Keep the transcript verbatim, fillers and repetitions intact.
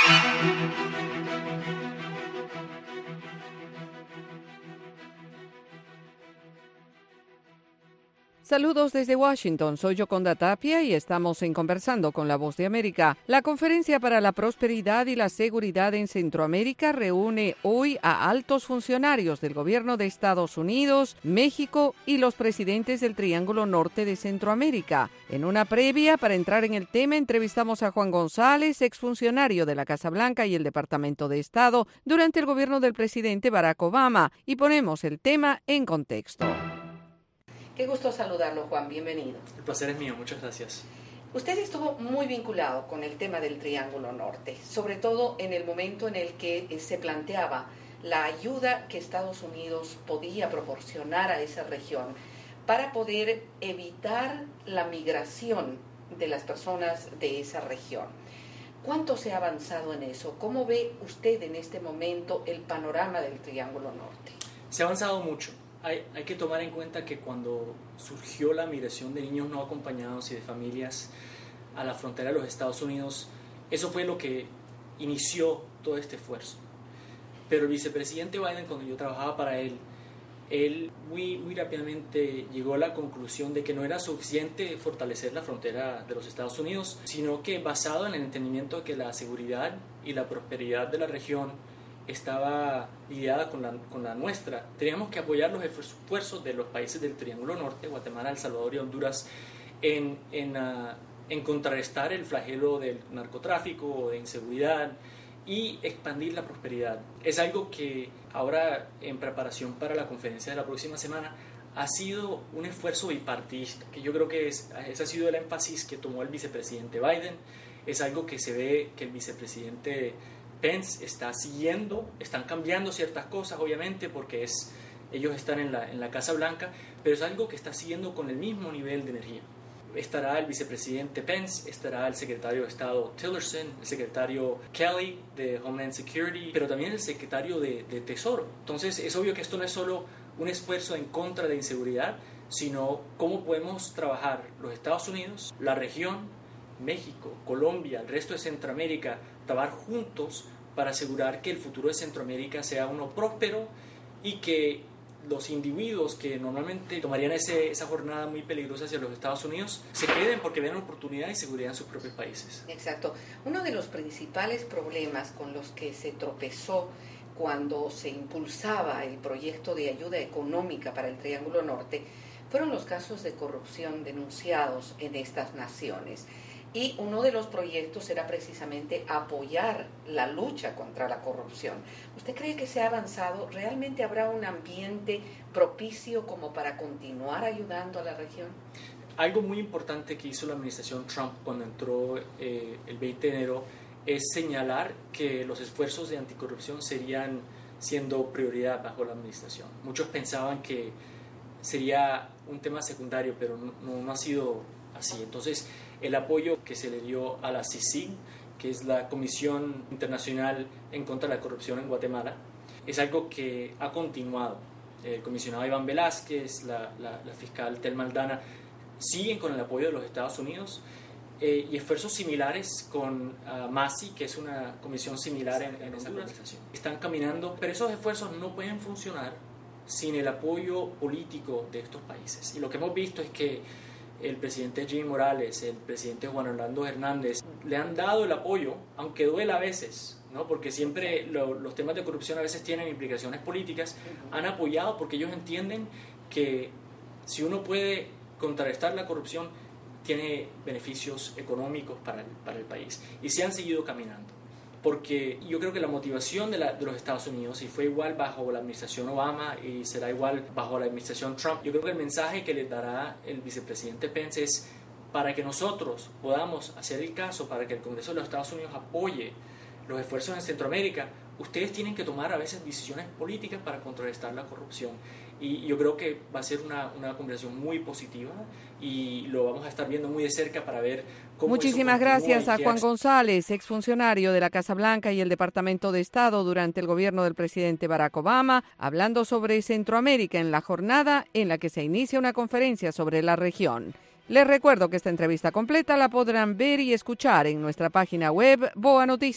Saludos desde Washington, soy Yoconda Tapia y estamos en Conversando con la Voz de América. La Conferencia para la Prosperidad y la Seguridad en Centroamérica reúne hoy a altos funcionarios del gobierno de Estados Unidos, México y los presidentes del Triángulo Norte de Centroamérica. En una previa, para entrar en el tema, entrevistamos a Juan González, exfuncionario de la Casa Blanca y el Departamento de Estado durante el gobierno del presidente Barack Obama, y ponemos el tema en contexto. Qué gusto saludarlo, Juan. Bienvenido. El placer es mío. Muchas gracias. Usted estuvo muy vinculado con el tema del Triángulo Norte, sobre todo en el momento en el que se planteaba la ayuda que Estados Unidos podía proporcionar a esa región para poder evitar la migración de las personas de esa región. ¿Cuánto se ha avanzado en eso? ¿Cómo ve usted en este momento el panorama del Triángulo Norte? Se ha avanzado mucho. Hay, hay que tomar en cuenta que cuando surgió la migración de niños no acompañados y de familias a la frontera de los Estados Unidos, eso fue lo que inició todo este esfuerzo. Pero el vicepresidente Biden, cuando yo trabajaba para él, él muy, muy rápidamente llegó a la conclusión de que no era suficiente fortalecer la frontera de los Estados Unidos, sino que basado en el entendimiento de que la seguridad y la prosperidad de la región estaba lidiada con la, con la nuestra, teníamos que apoyar los esfuerzos de los países del Triángulo Norte, Guatemala, El Salvador y Honduras, en, en, uh, en contrarrestar el flagelo del narcotráfico, de inseguridad y expandir la prosperidad. Es algo que ahora, en preparación para la conferencia de la próxima semana, ha sido un esfuerzo bipartidista, que yo creo que es, ese ha sido el énfasis que tomó el vicepresidente Biden. Es algo que se ve que el vicepresidente Pence está siguiendo, están cambiando ciertas cosas obviamente porque es, ellos están en la, en la Casa Blanca, pero es algo que está siguiendo con el mismo nivel de energía. Estará el vicepresidente Pence, estará el secretario de Estado Tillerson, el secretario Kelly de Homeland Security, pero también el secretario de, de Tesoro. Entonces es obvio que esto no es solo un esfuerzo en contra de inseguridad, sino cómo podemos trabajar los Estados Unidos, la región, México, Colombia, el resto de Centroamérica, trabajar juntos para asegurar que el futuro de Centroamérica sea uno próspero y que los individuos que normalmente tomarían ese, esa jornada muy peligrosa hacia los Estados Unidos se queden porque ven oportunidad y seguridad en sus propios países. Exacto. Uno de los principales problemas con los que se tropezó cuando se impulsaba el proyecto de ayuda económica para el Triángulo Norte fueron los casos de corrupción denunciados en estas naciones. Y uno de los proyectos era precisamente apoyar la lucha contra la corrupción. ¿Usted cree que se ha avanzado? ¿Realmente habrá un ambiente propicio como para continuar ayudando a la región? Algo muy importante que hizo la administración Trump cuando entró eh, el veinte de enero es señalar que los esfuerzos de anticorrupción serían siendo prioridad bajo la administración. Muchos pensaban que sería un tema secundario, pero no, no, no ha sido así. Entonces, el apoyo que se le dio a la C I C I G, que es la Comisión Internacional en contra de la Corrupción en Guatemala, es algo que ha continuado. El comisionado Iván Velázquez, la, la, la fiscal Telma Aldana, siguen con el apoyo de los Estados Unidos eh, y esfuerzos similares con uh, M A S I, que es una comisión similar en, en esa organización. Están caminando, pero esos esfuerzos no pueden funcionar sin el apoyo político de estos países. Y lo que hemos visto es que el presidente Jimmy Morales, el presidente Juan Orlando Hernández, le han dado el apoyo, aunque duela a veces, ¿no? Porque siempre lo, los temas de corrupción a veces tienen implicaciones políticas, han apoyado porque ellos entienden que si uno puede contrarrestar la corrupción, tiene beneficios económicos para el, para el país. Y se han seguido caminando. Porque yo creo que la motivación de, la, de los Estados Unidos, y fue igual bajo la administración Obama y será igual bajo la administración Trump, yo creo que el mensaje que les dará el vicepresidente Pence es para que nosotros podamos hacer el caso, para que el Congreso de los Estados Unidos apoye los esfuerzos en Centroamérica, ustedes tienen que tomar a veces decisiones políticas para contrarrestar la corrupción. Y yo creo que va a ser una, una conversación muy positiva y lo vamos a estar viendo muy de cerca para ver cómo Muchísimas gracias a Juan González, exfuncionario de la Casa Blanca y el Departamento de Estado durante el gobierno del presidente Barack Obama, hablando sobre Centroamérica en la jornada en la que se inicia una conferencia sobre la región. Les recuerdo que esta entrevista completa la podrán ver y escuchar en nuestra página web Boa Noticias.